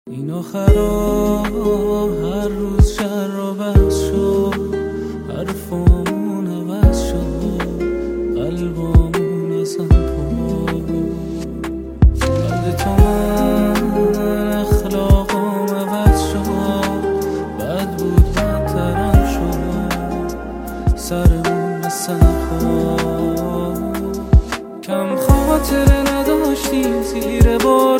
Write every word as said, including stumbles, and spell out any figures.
این آخرا هر روز شر و بس شد، حرفامون عوض شد، قلبامون اصلا پر بعد تو من اخلاقام عوض شد، بد بود بدترم شد، سرمون مثل خود کم خاطره نداشتیم زیر بار